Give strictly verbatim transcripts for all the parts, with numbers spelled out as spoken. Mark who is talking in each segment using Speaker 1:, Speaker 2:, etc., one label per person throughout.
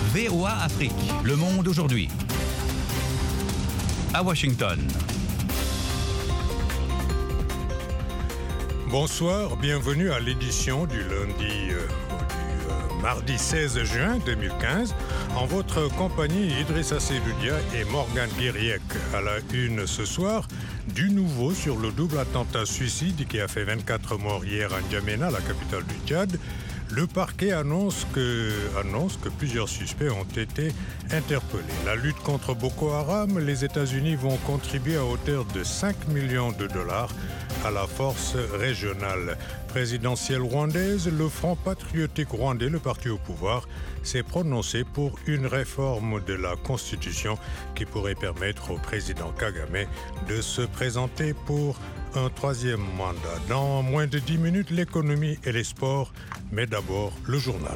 Speaker 1: V O A Afrique, le monde aujourd'hui. À Washington.
Speaker 2: Bonsoir, bienvenue à l'édition du lundi, euh, du euh, mardi seize juin deux mille quinze. En votre compagnie, Idrissa Seydoudia et Morgan Guiriec. À la une ce soir, du nouveau sur le double attentat suicide qui a fait vingt-quatre morts hier à N'Djamena, la capitale du Tchad. Le parquet annonce que, annonce que plusieurs suspects ont été interpellés. La lutte contre Boko Haram, les États-Unis vont contribuer à hauteur de cinq millions de dollars à la force régionale présidentielle rwandaise. Le Front patriotique rwandais, le parti au pouvoir, s'est prononcé pour une réforme de la Constitution qui pourrait permettre au président Kagame de se présenter pour un troisième mandat. Dans moins de dix minutes, l'économie et les sports, mais d'abord le journal.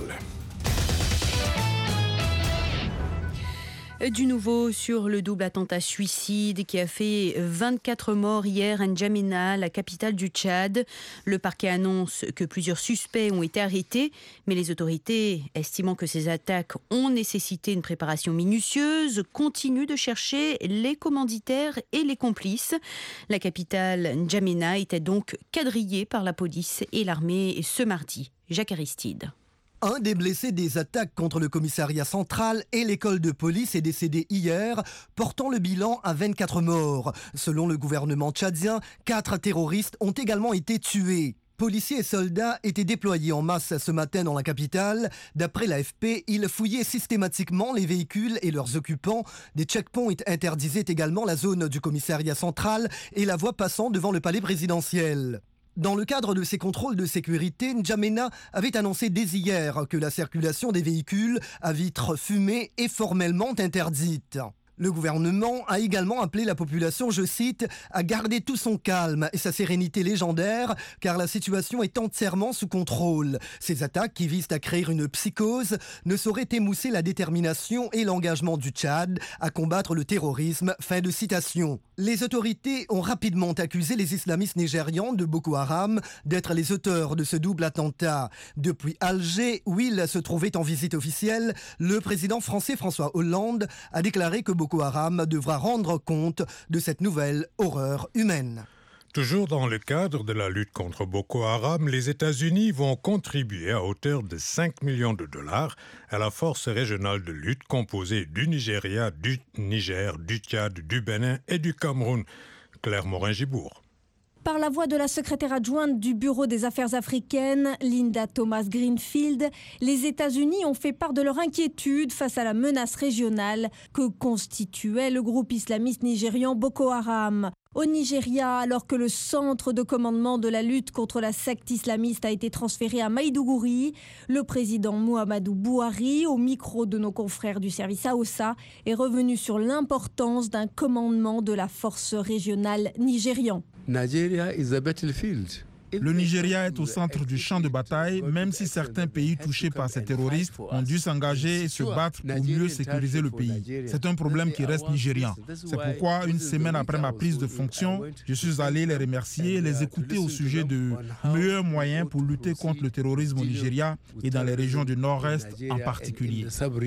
Speaker 3: Du nouveau sur le double attentat suicide qui a fait vingt-quatre morts hier à N'Djamena, la capitale du Tchad. Le parquet annonce que plusieurs suspects ont été arrêtés, mais les autorités, estimant que ces attaques ont nécessité une préparation minutieuse, continuent de chercher les commanditaires et les complices. La capitale N'Djamena était donc quadrillée par la police et l'armée ce mardi. Jacques Aristide.
Speaker 4: Un des blessés des attaques contre le commissariat central et l'école de police est décédé hier, portant le bilan à vingt-quatre morts. Selon le gouvernement tchadien, quatre terroristes ont également été tués. Policiers et soldats étaient déployés en masse ce matin dans la capitale. D'après l'A F P, ils fouillaient systématiquement les véhicules et leurs occupants. Des checkpoints interdisaient également la zone du commissariat central et la voie passant devant le palais présidentiel. Dans le cadre de ces contrôles de sécurité, N'Djamena avait annoncé dès hier que la circulation des véhicules à vitres fumées est formellement interdite. Le gouvernement a également appelé la population, je cite, à garder tout son calme et sa sérénité légendaire, car la situation est entièrement sous contrôle. Ces attaques qui visent à créer une psychose ne sauraient émousser la détermination et l'engagement du Tchad à combattre le terrorisme. Fin de citation. Les autorités ont rapidement accusé les islamistes nigérians de Boko Haram d'être les auteurs de ce double attentat. Depuis Alger, où il se trouvait en visite officielle, le président français François Hollande a déclaré que Boko Haram devra rendre compte de cette nouvelle horreur humaine.
Speaker 2: Toujours dans le cadre de la lutte contre Boko Haram, les États-Unis vont contribuer à hauteur de cinq millions de dollars à la force régionale de lutte composée du Nigeria, du Niger, du Tchad, du Bénin et du Cameroun. Claire Morin-Gibourg.
Speaker 5: Par la voix de la secrétaire adjointe du Bureau des Affaires africaines, Linda Thomas-Greenfield, les États-Unis ont fait part de leur inquiétude face à la menace régionale que constituait le groupe islamiste nigérian Boko Haram. Au Nigeria, alors que le centre de commandement de la lutte contre la secte islamiste a été transféré à Maïdougouri, le président Muhammadu Buhari, au micro de nos confrères du service Aossa, est revenu sur l'importance d'un commandement de la force régionale nigérian.
Speaker 6: Nigeria is a battlefield.
Speaker 7: Le Nigeria est au centre du champ de bataille, même si certains pays touchés par ces terroristes ont dû s'engager et se battre pour mieux sécuriser le pays. C'est un problème qui reste nigérian. C'est pourquoi, une semaine après ma prise de fonction, je suis allé les remercier et les écouter au sujet de meilleurs moyens pour lutter contre le terrorisme au Nigeria et dans les régions du Nord-Est en particulier.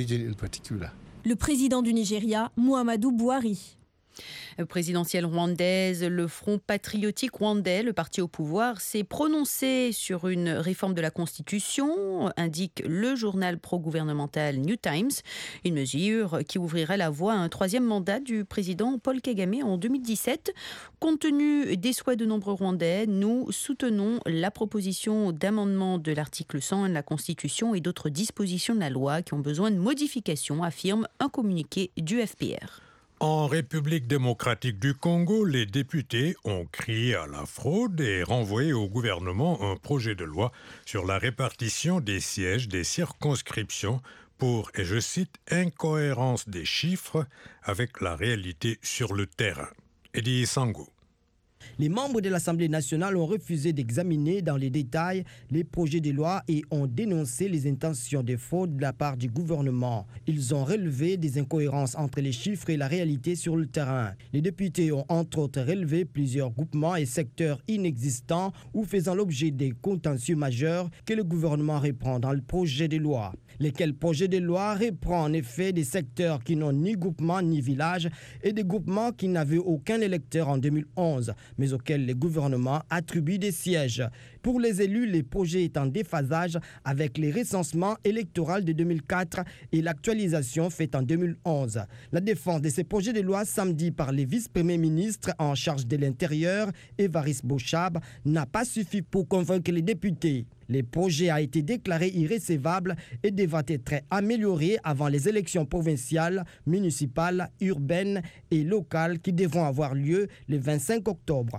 Speaker 5: Le président du Nigeria, Muhammadu Buhari.
Speaker 3: Présidentielle rwandaise, le Front patriotique rwandais, le parti au pouvoir, s'est prononcé sur une réforme de la Constitution, indique le journal pro-gouvernemental New Times, une mesure qui ouvrirait la voie à un troisième mandat du président Paul Kagame en deux mille dix-sept. Compte tenu des souhaits de nombreux Rwandais, nous soutenons la proposition d'amendement de l'article cent un de la Constitution et d'autres dispositions de la loi qui ont besoin de modification, affirme un communiqué du F P R.
Speaker 2: En République démocratique du Congo, les députés ont crié à la fraude et renvoyé au gouvernement un projet de loi sur la répartition des sièges des circonscriptions pour, et je cite, incohérence des chiffres avec la réalité sur le terrain. Eddie Sango.
Speaker 8: Les membres de l'Assemblée nationale ont refusé d'examiner dans les détails les projets de loi et ont dénoncé les intentions de fraude de la part du gouvernement. Ils ont relevé des incohérences entre les chiffres et la réalité sur le terrain. Les députés ont entre autres relevé plusieurs groupements et secteurs inexistants ou faisant l'objet des contentieux majeurs que le gouvernement reprend dans le projet de loi. Lesquels projets de loi reprend en effet des secteurs qui n'ont ni groupement ni village et des groupements qui n'avaient aucun électeur en deux mille onze, mais auxquels le gouvernement attribue des sièges. Pour les élus, les projets étaient en déphasage avec les recensements électoraux de deux mille quatre et l'actualisation faite en deux mille onze. La défense de ces projets de loi samedi par les vice-premiers ministres en charge de l'Intérieur, Évariste Bochab, n'a pas suffi pour convaincre les députés. Le projet a été déclaré irrecevable et devra être amélioré avant les élections provinciales, municipales, urbaines et locales qui devront avoir lieu le vingt-cinq octobre.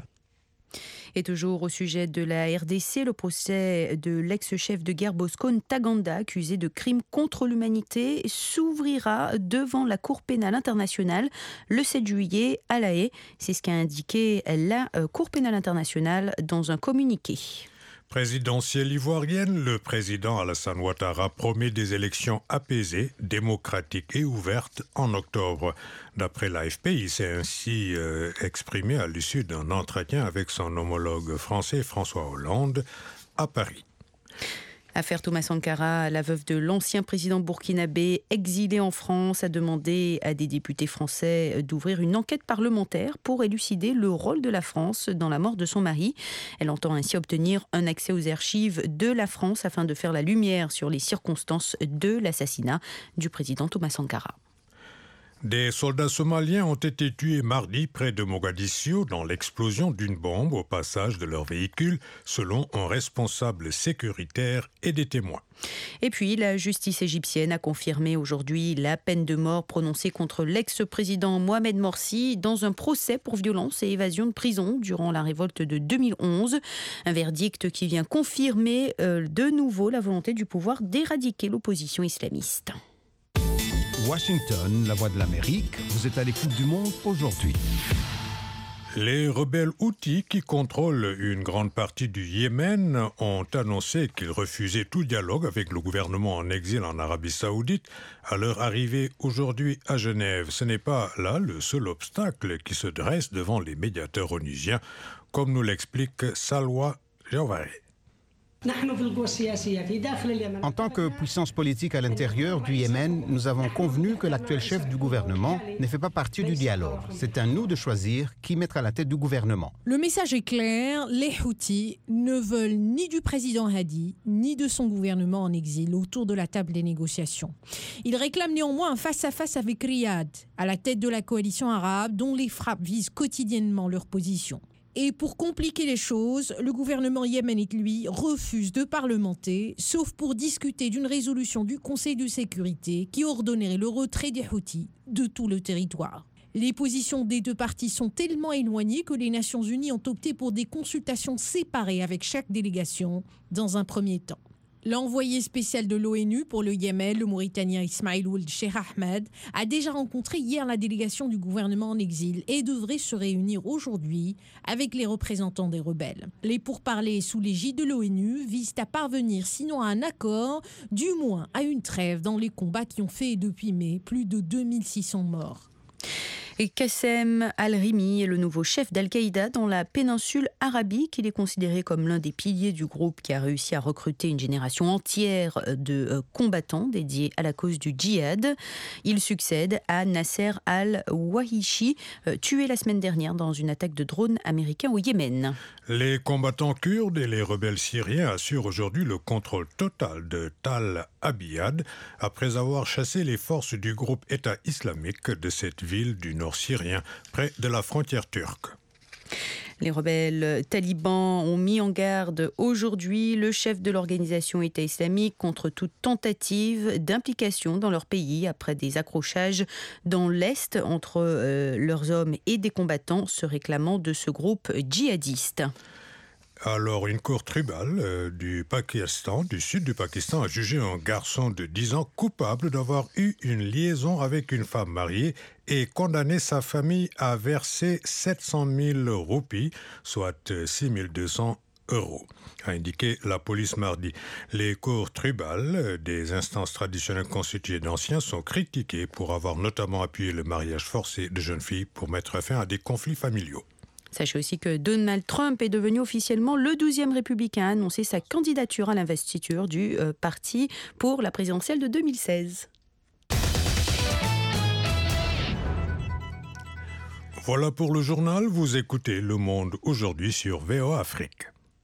Speaker 3: Et toujours au sujet de la R D C, le procès de l'ex-chef de guerre Bosco Ntaganda, accusé de crimes contre l'humanité, s'ouvrira devant la Cour pénale internationale le sept juillet à La Haye. C'est ce qu'a indiqué la Cour pénale internationale dans un communiqué.
Speaker 2: Présidentielle ivoirienne, le président Alassane Ouattara promet des élections apaisées, démocratiques et ouvertes en octobre. D'après l'A F P, il s'est ainsi euh, exprimé à l'issue d'un entretien avec son homologue français François Hollande à Paris.
Speaker 3: Affaire Thomas Sankara, la veuve de l'ancien président burkinabé exilé en France a demandé à des députés français d'ouvrir une enquête parlementaire pour élucider le rôle de la France dans la mort de son mari. Elle entend ainsi obtenir un accès aux archives de la France afin de faire la lumière sur les circonstances de l'assassinat du président Thomas Sankara.
Speaker 2: Des soldats somaliens ont été tués mardi près de Mogadiscio dans l'explosion d'une bombe au passage de leur véhicule, selon un responsable sécuritaire et des témoins.
Speaker 3: Et puis, la justice égyptienne a confirmé aujourd'hui la peine de mort prononcée contre l'ex-président Mohamed Morsi dans un procès pour violence et évasion de prison durant la révolte de deux mille onze. Un verdict qui vient confirmer euh, de nouveau la volonté du pouvoir d'éradiquer l'opposition islamiste.
Speaker 1: Washington, la voix de l'Amérique, vous êtes à l'écoute du monde aujourd'hui.
Speaker 2: Les rebelles houthis qui contrôlent une grande partie du Yémen ont annoncé qu'ils refusaient tout dialogue avec le gouvernement en exil en Arabie Saoudite à leur arrivée aujourd'hui à Genève. Ce n'est pas là le seul obstacle qui se dresse devant les médiateurs onusiens, comme nous l'explique Salwa Jawari.
Speaker 9: En tant que puissance politique à l'intérieur du Yémen, nous avons convenu que l'actuel chef du gouvernement ne fait pas partie du dialogue. C'est à nous de choisir qui mettre à la tête du gouvernement.
Speaker 5: Le message est clair, les Houthis ne veulent ni du président Hadi, ni de son gouvernement en exil autour de la table des négociations. Ils réclament néanmoins un face-à-face avec Riyad, à la tête de la coalition arabe dont les frappes visent quotidiennement leur position. Et pour compliquer les choses, le gouvernement yéménite, lui, refuse de parlementer, sauf pour discuter d'une résolution du Conseil de sécurité qui ordonnerait le retrait des Houthis de tout le territoire. Les positions des deux parties sont tellement éloignées que les Nations Unies ont opté pour des consultations séparées avec chaque délégation dans un premier temps. L'envoyé spécial de l'ONU pour le Yémen, le Mauritanien Ismail Ould Cheikh Ahmed, a déjà rencontré hier la délégation du gouvernement en exil et devrait se réunir aujourd'hui avec les représentants des rebelles. Les pourparlers sous l'égide de l'ONU visent à parvenir sinon à un accord, du moins à une trêve dans les combats qui ont fait depuis mai plus de deux mille six cents morts.
Speaker 3: Et Qassem al-Rimi est le nouveau chef d'Al-Qaïda dans la péninsule arabique. Il est considéré comme l'un des piliers du groupe qui a réussi à recruter une génération entière de combattants dédiés à la cause du djihad. Il succède à Nasser al-Wahishi, tué la semaine dernière dans une attaque de drone américain au Yémen.
Speaker 2: Les combattants kurdes et les rebelles syriens assurent aujourd'hui le contrôle total de Tal Abyad après avoir chassé les forces du groupe État islamique de cette ville du nord syrien, près de la frontière turque.
Speaker 3: Les rebelles talibans ont mis en garde aujourd'hui le chef de l'organisation État islamique contre toute tentative d'implication dans leur pays après des accrochages dans l'Est entre euh, leurs hommes et des combattants se réclamant de ce groupe djihadiste.
Speaker 2: Alors, une cour tribale euh, du Pakistan, du sud du Pakistan, a jugé un garçon de dix ans coupable d'avoir eu une liaison avec une femme mariée et condamné sa famille à verser sept cent mille roupies, soit six mille deux cents euros, a indiqué la police mardi. Les cours tribales des instances traditionnelles constituées d'anciens sont critiquées pour avoir notamment appuyé le mariage forcé de jeunes filles pour mettre fin à des conflits familiaux.
Speaker 3: Sachez aussi que Donald Trump est devenu officiellement le douzième républicain à annoncer sa candidature à l'investiture du euh, parti pour la présidentielle de deux mille seize.
Speaker 2: Voilà pour le journal. Vous écoutez Le Monde aujourd'hui sur V O A Afrique.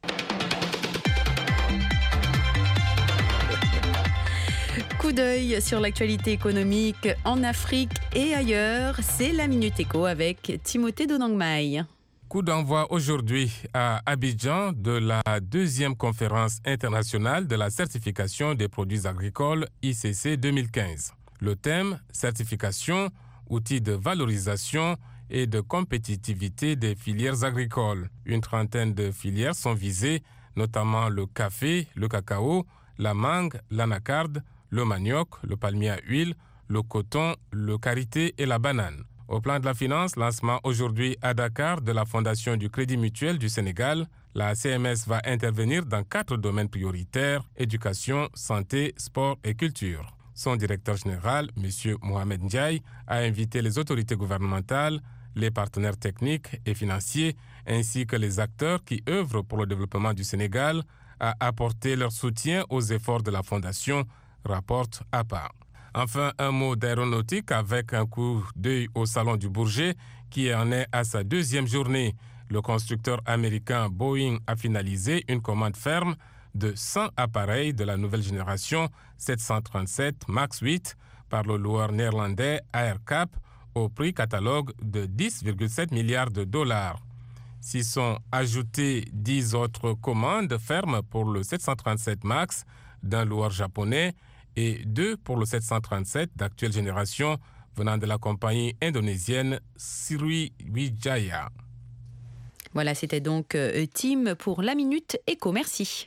Speaker 3: Coup d'œil sur l'actualité économique en Afrique et ailleurs. C'est la Minute Éco avec Timothée Donangmaï.
Speaker 10: Coup d'envoi aujourd'hui à Abidjan de la deuxième conférence internationale de la certification des produits agricoles I C C deux mille quinze. Le thème, certification, outils de valorisation et de compétitivité des filières agricoles. Une trentaine de filières sont visées, notamment le café, le cacao, la mangue, l'anacarde, le manioc, le palmier à huile, le coton, le karité et la banane. Au plan de la finance, lancement aujourd'hui à Dakar de la Fondation du Crédit Mutuel du Sénégal. La C M S va intervenir dans quatre domaines prioritaires, éducation, santé, sport et culture. Son directeur général, M. Mohamed Ndiaye, a invité les autorités gouvernementales, les partenaires techniques et financiers, ainsi que les acteurs qui œuvrent pour le développement du Sénégal, à apporter leur soutien aux efforts de la Fondation, rapporte A P A. Enfin, un mot d'aéronautique avec un coup d'œil au Salon du Bourget qui en est à sa deuxième journée. Le constructeur américain Boeing a finalisé une commande ferme de cent appareils de la nouvelle génération sept cent trente-sept MAX huit par le loueur néerlandais AerCap au prix catalogue de dix virgule sept milliards de dollars. S'y sont ajoutées dix autres commandes fermes pour le sept cent trente-sept MAX d'un loueur japonais et deux pour le sept cent trente-sept d'actuelle génération venant de la compagnie indonésienne Sriwijaya.
Speaker 3: Voilà, c'était donc euh, Tim pour la Minute Éco. Merci.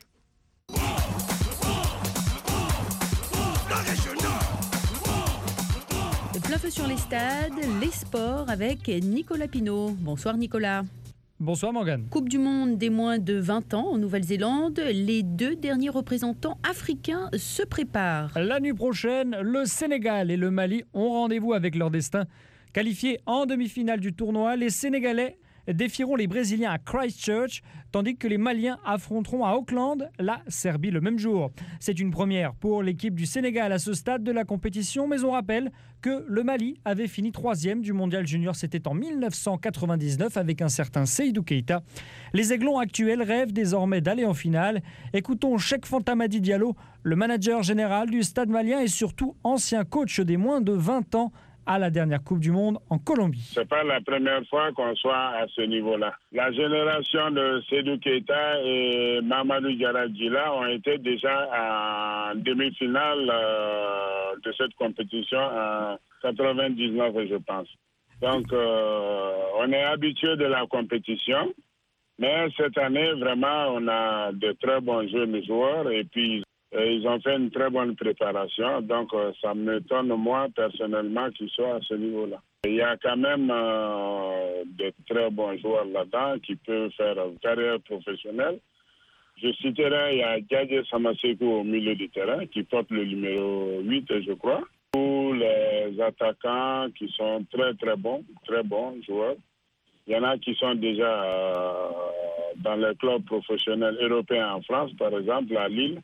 Speaker 3: Plein feu sur les stades, les sports avec Nicolas Pinault. Bonsoir Nicolas.
Speaker 11: Bonsoir Morgane.
Speaker 3: Coupe du monde des moins de vingt ans en Nouvelle-Zélande. Les deux derniers représentants africains se préparent.
Speaker 11: La nuit prochaine, le Sénégal et le Mali ont rendez-vous avec leur destin. Qualifiés en demi-finale du tournoi, les Sénégalais défieront les Brésiliens à Christchurch, tandis que les Maliens affronteront à Auckland la Serbie le même jour. C'est une première pour l'équipe du Sénégal à ce stade de la compétition, mais on rappelle que le Mali avait fini troisième du mondial junior, c'était en mille neuf cent quatre-vingt-dix-neuf avec un certain Seydou Keita. Les Aiglons actuels rêvent désormais d'aller en finale. Écoutons Cheikh Fantamadi Diallo, le manager général du Stade malien et surtout ancien coach des moins de vingt ans à la dernière Coupe du Monde en Colombie.
Speaker 12: C'est pas la première fois qu'on soit à ce niveau-là. La génération de Seydou Keita et Mamadou Diarra Djila ont été déjà en demi-finale euh, de cette compétition en quatre-vingt-dix-neuf, je pense. Donc, euh, on est habitué de la compétition, mais cette année, vraiment, on a de très bons jeunes joueurs et puis ils ont fait une très bonne préparation, donc euh, ça m'étonne moi personnellement qu'ils soient à ce niveau-là. Il y a quand même euh, de très bons joueurs là-dedans qui peuvent faire une carrière professionnelle. Je citerai, il y a Djadje Samasekou au milieu du terrain qui porte le numéro huit, je crois. Tous les attaquants qui sont très très bons, très bons joueurs. Il y en a qui sont déjà euh, dans les clubs professionnels européens en France, par exemple à Lille.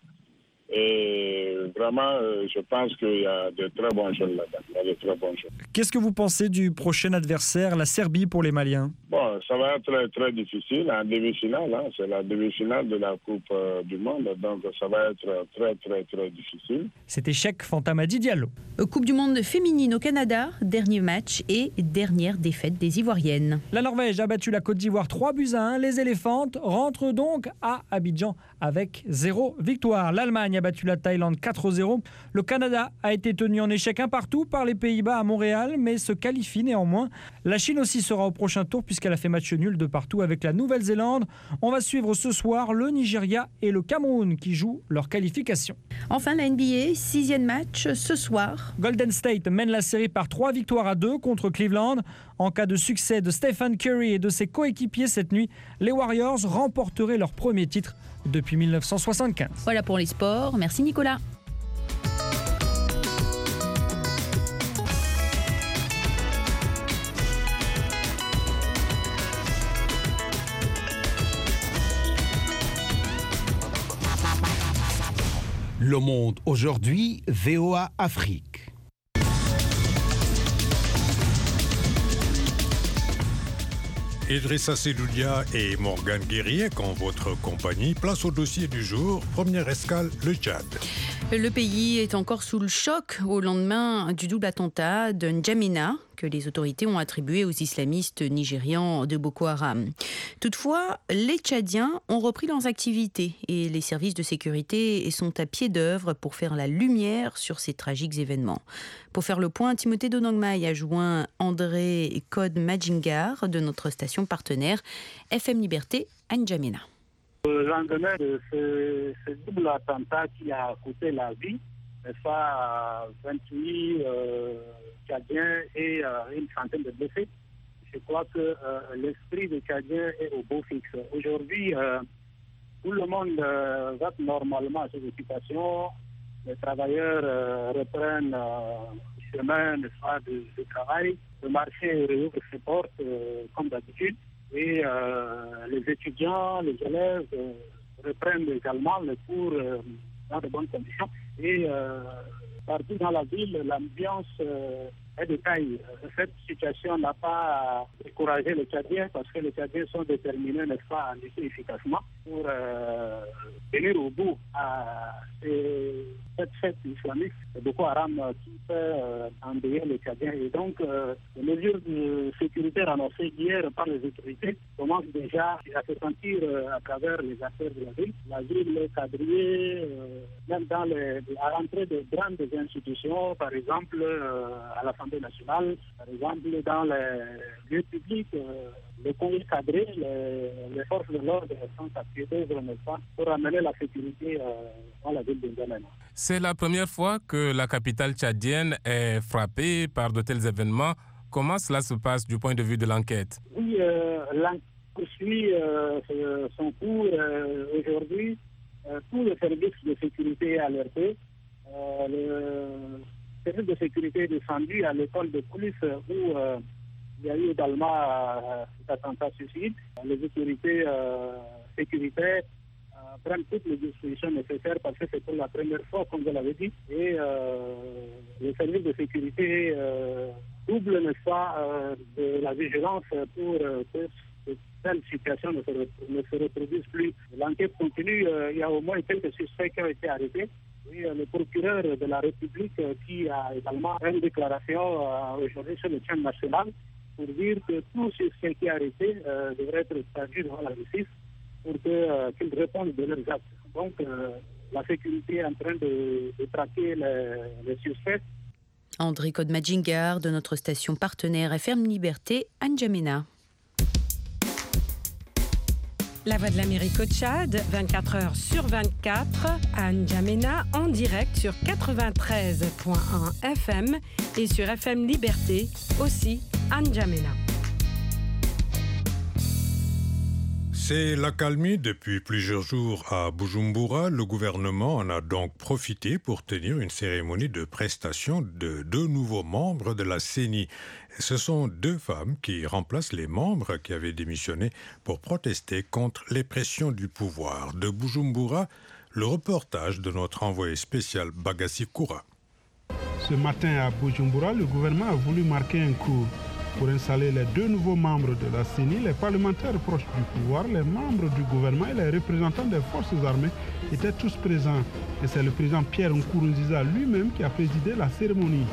Speaker 12: Et vraiment, euh, je pense qu'il y a de très bons jeux là-dedans. Il y a de très bons jeux.
Speaker 11: Qu'est-ce que vous pensez du prochain adversaire, la Serbie pour les Maliens?
Speaker 12: Bon, ça va être très, très difficile en demi-finale. Hein. C'est la demi-finale de la Coupe euh, du Monde, donc ça va être très, très, très difficile.
Speaker 11: C'était Cheikh Fantamadi Diallo.
Speaker 3: Coupe du Monde féminine au Canada, dernier match et dernière défaite des Ivoiriennes.
Speaker 11: La Norvège a battu la Côte d'Ivoire trois buts à un. Les éléphantes rentrent donc à Abidjan avec zéro victoire. L'Allemagne a battu la Thaïlande quatre à zéro. Le Canada a été tenu en échec un partout par les Pays-Bas à Montréal, mais se qualifie néanmoins. La Chine aussi sera au prochain tour puisqu'elle a fait match nul de partout avec la Nouvelle-Zélande. On va suivre ce soir le Nigeria et le Cameroun qui jouent leur qualification.
Speaker 3: Enfin, la N B A, sixième match ce soir.
Speaker 11: Golden State mène la série par trois victoires à deux contre Cleveland. En cas de succès de Stephen Curry et de ses coéquipiers cette nuit, les Warriors remporteraient leur premier titre depuis mille neuf cent soixante-quinze.
Speaker 3: Voilà pour les sports. Merci Nicolas.
Speaker 1: Le Monde aujourd'hui, V O A Afrique.
Speaker 2: Idrissa Seloudia et Morgane Guiriec en votre compagnie. Place au dossier du jour. Première escale, le Tchad.
Speaker 3: Le pays est encore sous le choc au lendemain du double attentat de N'Djamena que les autorités ont attribué aux islamistes nigérians de Boko Haram. Toutefois, les Tchadiens ont repris leurs activités et les services de sécurité sont à pied d'œuvre pour faire la lumière sur ces tragiques événements. Pour faire le point, Timothée Donongmaï a joint André Code Majingar de notre station partenaire F M Liberté à N'Djamena.
Speaker 13: Le lendemain de ce, ce double attentat qui a coûté la vie, ça, vingt-huit euh, Tchadiens et euh, une centaine de blessés. Je crois que euh, l'esprit des Tchadiens est au beau fixe. Aujourd'hui, euh, tout le monde euh, va normalement à ses occupations. Les travailleurs euh, reprennent euh, le chemin de, de, de travail. Le marché réouvre ses portes euh, comme d'habitude. Et euh, les étudiants, les élèves euh, reprennent également les cours euh, dans de bonnes conditions. Et euh, partout dans la ville, l'ambiance euh, est de taille. Cette situation n'a pas découragé les Tchadiens parce que les Tchadiens sont déterminés, n'est-ce pas, à lutter efficacement pour euh, venir au bout à ces, cette fête islamiste de Boko Haram qui fait euh, endeuiller les Tchadiens. Et donc, euh, les mesures de sécurité annoncées hier par les autorités commencent déjà à se sentir euh, à travers les affaires de la ville. La ville est quadrillée, euh, même dans les, à l'entrée de grandes institutions, par exemple euh, à l'Assemblée nationale, par exemple dans les lieux publics, euh, le conduit cadré, les, les forces de l'ordre sont à pied d'œuvre, n'est-ce pas, pour amener la sécurité euh, dans la ville de N'Djamena.
Speaker 10: C'est la première fois que la capitale tchadienne est frappée par de tels événements. Comment cela se passe du point de vue de l'enquête?
Speaker 13: Oui, euh, l'enquête poursuit euh, son cours euh, aujourd'hui. Euh, tous les services de sécurité alertés. Euh, le service de sécurité est descendu à l'école de police où euh, il y a eu également euh, cet attentat suicide. Les autorités euh, sécuritaires euh, prennent toutes les dispositions nécessaires parce que c'est pour la première fois, comme je l'avais dit. Et euh, les services de sécurité euh, doublent, n'est-ce pas, euh, de la vigilance pour euh, que telle situation ne se, ne se reproduise plus. L'enquête continue. Euh, il y a au moins quelques suspects qui ont été arrêtés. Et euh, le procureur de la République euh, qui a également une déclaration euh, aujourd'hui sur le chaîne national pour dire que tout suspect qui est arrêté euh, devrait être traduit devant la justice pour que, euh, qu'ils répondent de leurs actes. Donc, euh, la sécurité est en train de, de traquer les, les suspects.
Speaker 3: André Code Majingar de notre station partenaire F M Liberté à N'Djamena.
Speaker 14: La Voix de l'Amérique au Tchad, vingt-quatre heures sur vingt-quatre, à N'Djamena, en direct sur quatre-vingt-treize virgule un F M et sur F M Liberté, aussi à N'Djamena.
Speaker 2: C'est l'accalmie depuis plusieurs jours à Bujumbura. Le gouvernement en a donc profité pour tenir une cérémonie de prestation de deux nouveaux membres de la C E N I. Ce sont deux femmes qui remplacent les membres qui avaient démissionné pour protester contre les pressions du pouvoir. De Bujumbura, le reportage de notre envoyé spécial Bagassi Koura.
Speaker 15: Ce matin à Bujumbura, le gouvernement a voulu marquer un coup. Pour installer les deux nouveaux membres de la C E N I, les parlementaires proches du pouvoir, les membres du gouvernement et les représentants des forces armées étaient tous présents. Et c'est le président Pierre Nkurunziza lui-même qui a présidé la cérémonie.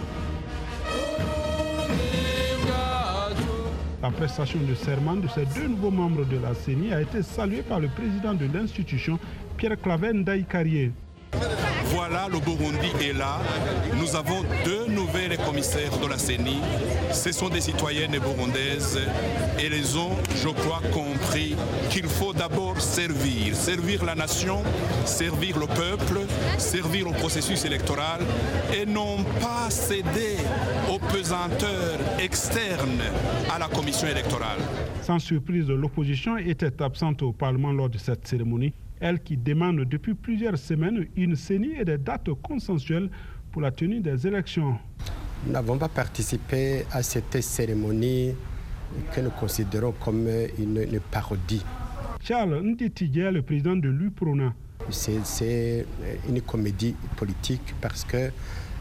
Speaker 15: La prestation de serment de ces deux nouveaux membres de la C E N I a été saluée par le président de l'institution, Pierre-Claver Ndaï-Carrier.
Speaker 16: Voilà, le Burundi est là. Nous avons deux nouvelles commissaires de la C E N I. Ce sont des citoyennes burundaises et elles ont, je crois, compris qu'il faut d'abord servir. Servir la nation, servir le peuple, servir au processus électoral et non pas céder aux pesanteurs externes à la commission électorale.
Speaker 15: Sans surprise, l'opposition était absente au Parlement lors de cette cérémonie. Elle qui demande depuis plusieurs semaines une C E N I et des dates consensuelles pour la tenue des élections.
Speaker 17: Nous n'avons pas participé à cette cérémonie que nous considérons comme une, une parodie.
Speaker 15: Charles Nditidia, le président de l'U P R O N A.
Speaker 17: C'est une comédie politique parce que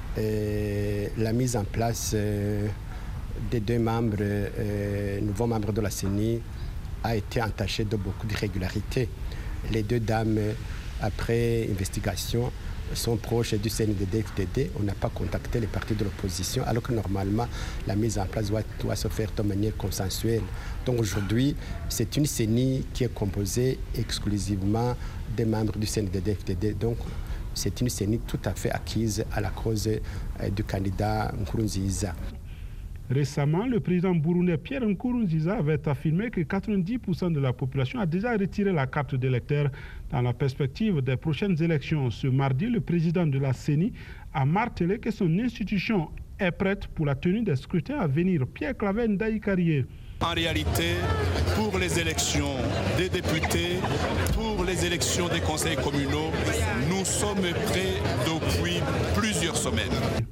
Speaker 17: euh, la mise en place euh, des deux membres, euh, nouveaux membres de la C E N I a été entachée de beaucoup d'irrégularités. Les deux dames, après investigation, sont proches du C N D D F D D. On n'a pas contacté les partis de l'opposition, alors que normalement, la mise en place doit, doit se faire de manière consensuelle. Donc aujourd'hui, c'est une C E N I qui est composée exclusivement des membres du C N D D F D D. Donc c'est une C E N I tout à fait acquise à la cause euh, du candidat Nkurunziza.
Speaker 15: Récemment, le président burundais Pierre Nkurunziza avait affirmé que quatre-vingt-dix pour cent de la population a déjà retiré la carte d'électeur dans la perspective des prochaines élections. Ce mardi, le président de la C E N I a martelé que son institution est prête pour la tenue des scrutins à venir. Pierre-Claver Ndaï-Carrier.
Speaker 16: En réalité, pour les élections des députés, pour les élections des conseils communaux, nous sommes prêts depuis plusieurs semaines.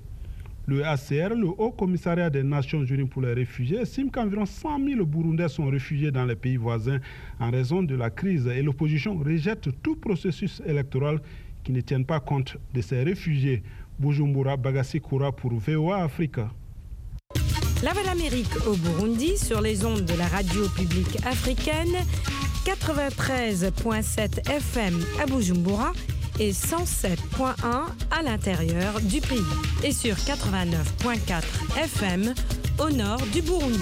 Speaker 15: Le H C R, le Haut Commissariat des Nations Unies pour les réfugiés, estime qu'environ cent mille Burundais sont réfugiés dans les pays voisins en raison de la crise et l'opposition rejette tout processus électoral qui ne tienne pas compte de ces réfugiés. Bujumbura, Bagassi Koura pour V O A Africa.
Speaker 14: La Voix d'Amérique au Burundi sur les ondes de la radio publique africaine, quatre-vingt-treize virgule sept F M à Bujumbura et cent sept virgule un à l'intérieur du pays et sur quatre-vingt-neuf virgule quatre F M au nord du Burundi.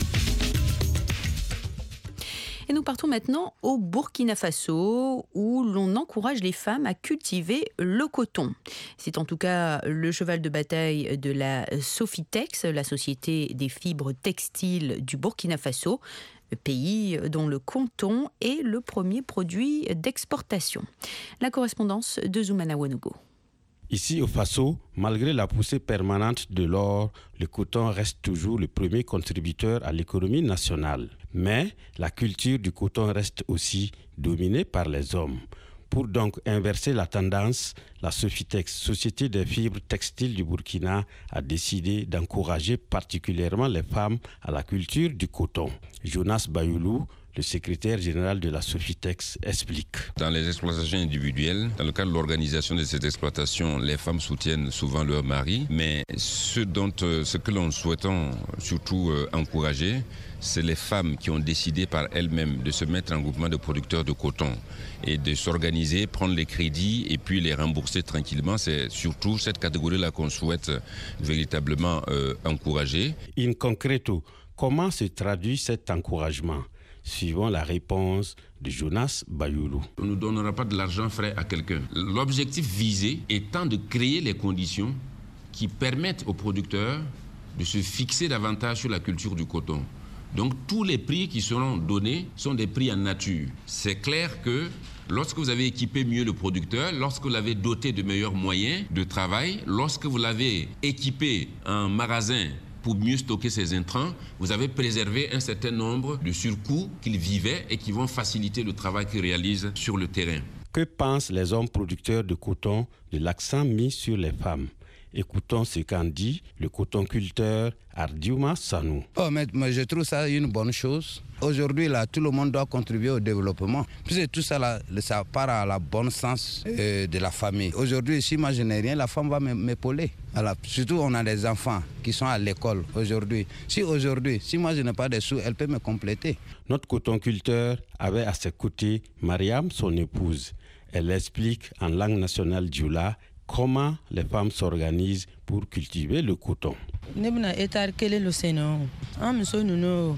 Speaker 3: Et nous partons maintenant au Burkina Faso où l'on encourage les femmes à cultiver le coton. C'est en tout cas le cheval de bataille de la Sofitex, la société des fibres textiles du Burkina Faso, le pays dont le coton est le premier produit d'exportation. La correspondance de Zoumana Wanogo.
Speaker 18: Ici au Faso, malgré la poussée permanente de l'or, le coton reste toujours le premier contributeur à l'économie nationale. Mais la culture du coton reste aussi dominée par les hommes. Pour donc inverser la tendance, la Sofitex, Société des fibres textiles du Burkina, a décidé d'encourager particulièrement les femmes à la culture du coton. Jonas Bayoulou, le secrétaire général de la Sofitex, explique.
Speaker 19: Dans les exploitations individuelles, dans le cadre de l'organisation de cette exploitation, les femmes soutiennent souvent leur mari, mais ce, dont, ce que l'on souhaite surtout encourager, c'est les femmes qui ont décidé par elles-mêmes de se mettre en groupement de producteurs de coton et de s'organiser, prendre les crédits et puis les rembourser tranquillement. C'est surtout cette catégorie-là qu'on souhaite véritablement euh, encourager.
Speaker 18: In concreto, comment se traduit cet encouragement ? Suivant la réponse de Jonas Bayoulou.
Speaker 19: On ne donnera pas de l'argent frais à quelqu'un. L'objectif visé étant de créer les conditions qui permettent aux producteurs de se fixer davantage sur la culture du coton. Donc tous les prix qui seront donnés sont des prix en nature. C'est clair que lorsque vous avez équipé mieux le producteur, lorsque vous l'avez doté de meilleurs moyens de travail, lorsque vous l'avez équipé en magasin pour mieux stocker ses intrants, vous avez préservé un certain nombre de surcoûts qu'il vivait et qui vont faciliter le travail qu'il réalise sur le terrain.
Speaker 18: Que pensent les hommes producteurs de coton de l'accent mis sur les femmes ? Écoutons ce qu'en dit le cotonculteur Ardiouma Sanou.
Speaker 20: Oh, mais, mais je trouve ça une bonne chose. Aujourd'hui, là, tout le monde doit contribuer au développement. Puisque tout ça, là, ça part à la bonne sens euh, de la famille. Aujourd'hui, si moi je n'ai rien, la femme va m'épauler. Alors, surtout, on a des enfants qui sont à l'école aujourd'hui. Si aujourd'hui, si moi je n'ai pas de sous, elle peut me compléter.
Speaker 18: Notre cotonculteur avait à ses côtés Mariam, son épouse. Elle explique en langue nationale djoula comment les femmes s'organisent pour cultiver le coton.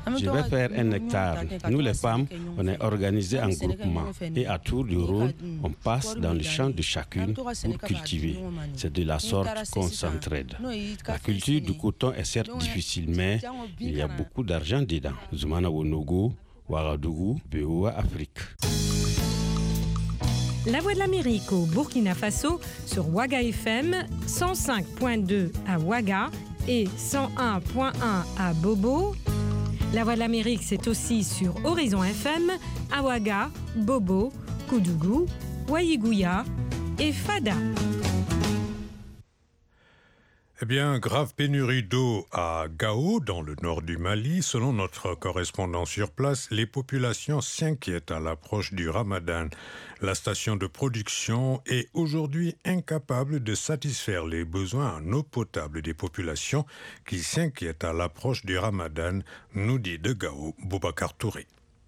Speaker 18: Je vais faire un hectare. Nous, les femmes, on est organisées en groupement. Et à tour de rôle, on passe dans le champ de chacune pour cultiver. C'est de la sorte qu'on s'entraide. La culture du coton est certes difficile, mais il y a beaucoup d'argent dedans. Zoumana Wonogo, Ouagadougou, V O A Afrique.
Speaker 14: La Voix de l'Amérique au Burkina Faso sur Ouaga F M, cent cinq virgule deux à Ouaga et cent un virgule un à Bobo. La Voix de l'Amérique, c'est aussi sur Horizon F M, à Ouaga, Bobo, Koudougou, Waïgouya et Fada.
Speaker 2: Eh bien, grave pénurie d'eau à Gao, dans le nord du Mali. Selon notre correspondant sur place, les populations s'inquiètent à l'approche du Ramadan. La station de production est aujourd'hui incapable de satisfaire les besoins en eau potable des populations qui s'inquiètent à l'approche du Ramadan, nous dit de Gao, Boubacar Touré.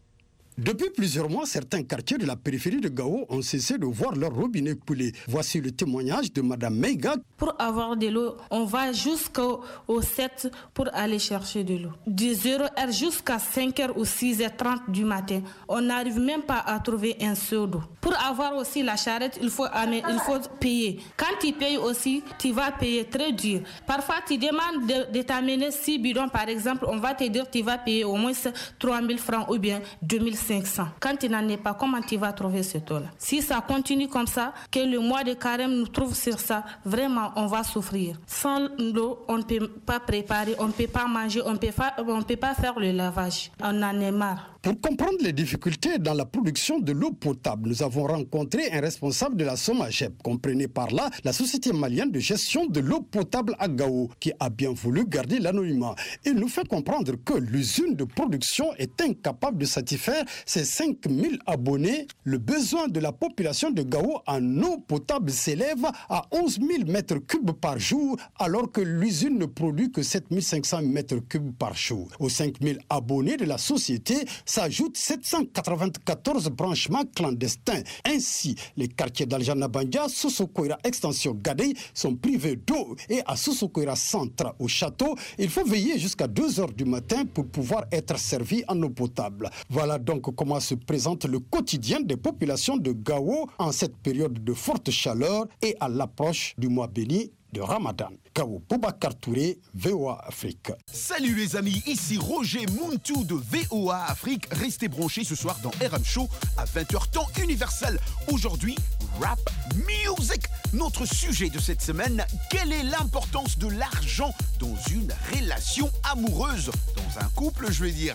Speaker 21: Depuis plusieurs mois, certains quartiers de la périphérie de Gao ont cessé de voir leur robinet couler. Voici le témoignage de Madame Meiga.
Speaker 22: Pour avoir de l'eau, on va jusqu'au sept pour aller chercher de l'eau. De zéro heure jusqu'à cinq heures ou six heures trente du matin, on n'arrive même pas à trouver un seau d'eau. Pour avoir aussi la charrette, il faut, il faut payer. Quand tu payes aussi, tu vas payer très dur. Parfois, tu demandes de, de t'amener six bidons, par exemple, on va te dire que tu vas payer au moins trois mille francs ou bien deux mille cinq cents. Quand tu n'en es pas, comment tu vas trouver ce taux-là? Si ça continue comme ça, que le mois de carême nous trouve sur ça, vraiment, on va souffrir. Sans l'eau, on ne peut pas préparer, on ne peut pas manger, on ne peut pas, on peut pas faire le lavage. On en est marre.
Speaker 21: Pour comprendre les difficultés dans la production de l'eau potable, nous avons rencontré un responsable de la SOMAGEP, comprenez par là la Société malienne de gestion de l'eau potable à Gao, qui a bien voulu garder l'anonymat. Il nous fait comprendre que l'usine de production est incapable de satisfaire ses cinq mille abonnés. Le besoin de la population de Gao en eau potable s'élève à onze mille mètres cubes par jour, alors que l'usine ne produit que sept mille cinq cents mètres cubes par jour. Aux cinq mille abonnés de la société s'ajoutent sept cent quatre-vingt-quatorze branchements clandestins. Ainsi, les quartiers d'Aljana Bandia, Sosokoira Extension Gadei sont privés d'eau et à Sosokoira Centre au château, il faut veiller jusqu'à deux heures du matin pour pouvoir être servi en eau potable. Voilà donc comment se présente le quotidien des populations de Gao en cette période de forte chaleur et à l'approche du mois béni de Ramadan. Gao, Boubacar Touré, V O A Afrique.
Speaker 23: Salut les amis, ici Roger Muntu de V O A Afrique. Restez branchés ce soir dans R M Show à vingt heures temps universel. Aujourd'hui, rap music. Notre sujet de cette semaine, quelle est l'importance de l'argent dans une relation amoureuse? Dans un couple, je vais dire.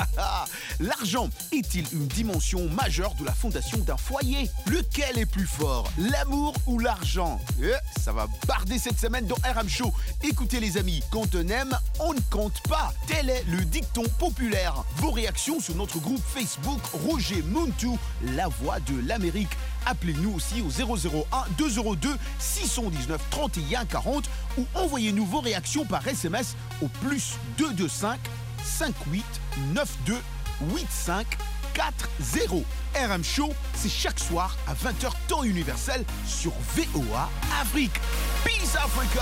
Speaker 23: L'argent est-il une dimension majeure de la fondation d'un foyer? Lequel est plus fort, l'amour ou l'argent? eh, Ça va barder cette semaine dans R M Show. Écoutez les amis, quand on aime, on ne compte pas. Tel est le dicton populaire. Vos réactions sur notre groupe Facebook Roger Muntu, la voix de l'Amérique. Appelez-nous aussi au zéro zéro un deux zéro deux six cent dix-neuf trente et un quarante ou envoyez-nous vos réactions par S M S au plus deux deux cinq cinq huit neuf deux huit cinq quatre zéro. R M Show, c'est chaque soir à vingt heures temps universel sur V O A Afrique. Peace Africa!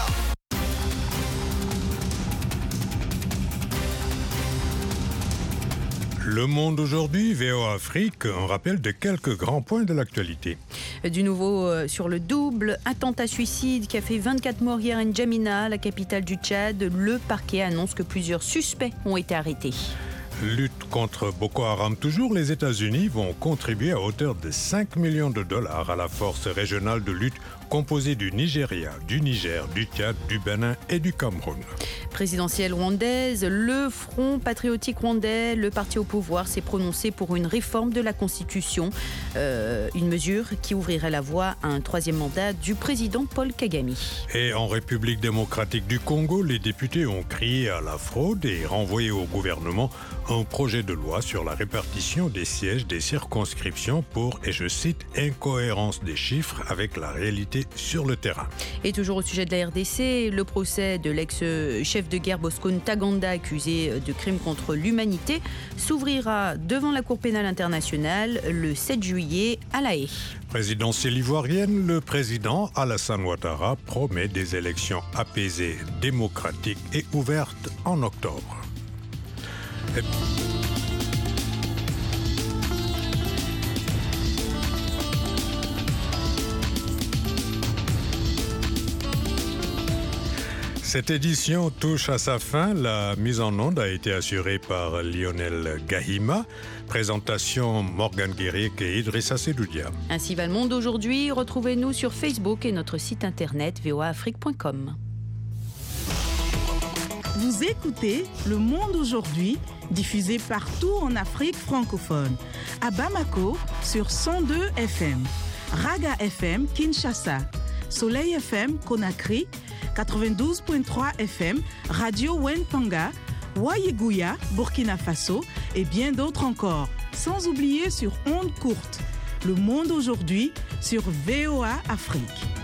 Speaker 2: Le Monde aujourd'hui, V O A Afrique, un rappel de quelques grands points de l'actualité.
Speaker 3: Du nouveau euh, sur le double attentat suicide qui a fait vingt-quatre morts hier à N'Djamena, la capitale du Tchad. Le parquet annonce que plusieurs suspects ont été arrêtés.
Speaker 2: Lutte contre Boko Haram toujours, les États-Unis vont contribuer à hauteur de cinq millions de dollars à la force régionale de lutte composée du Nigeria, du Niger, du Tchad, du Bénin et du Cameroun.
Speaker 3: Présidentielle rwandaise, le Front patriotique rwandais, le parti au pouvoir, s'est prononcé pour une réforme de la Constitution, euh, une mesure qui ouvrirait la voie à un troisième mandat du président Paul Kagame.
Speaker 2: Et en République démocratique du Congo, les députés ont crié à la fraude et renvoyé au gouvernement un projet de loi sur la répartition des sièges des circonscriptions pour, et je cite, incohérence des chiffres avec la réalité sur le terrain.
Speaker 3: Et toujours au sujet de la R D C, le procès de l'ex-chef de guerre Bosco Ntaganda, accusé de crimes contre l'humanité, s'ouvrira devant la Cour pénale internationale le sept juillet à La Haye.
Speaker 2: Présidentielle ivoirienne, le président Alassane Ouattara promet des élections apaisées, démocratiques et ouvertes en octobre. Et... Cette édition touche à sa fin. La mise en onde a été assurée par Lionel Gahima. Présentation Morgan Guéric et Idrissa Sedoudia.
Speaker 3: Ainsi va le monde aujourd'hui. Retrouvez-nous sur Facebook et notre site internet v o a afrique point com.
Speaker 4: Vous écoutez Le Monde aujourd'hui, diffusé partout en Afrique francophone. À Bamako, sur cent deux F M. Raga F M, Kinshasa. Soleil F M, Conakry. quatre-vingt-douze virgule trois F M, Radio Wentanga, Wayeguya, Burkina Faso et bien d'autres encore. Sans oublier sur ondes courtes. Le Monde aujourd'hui sur V O A Afrique.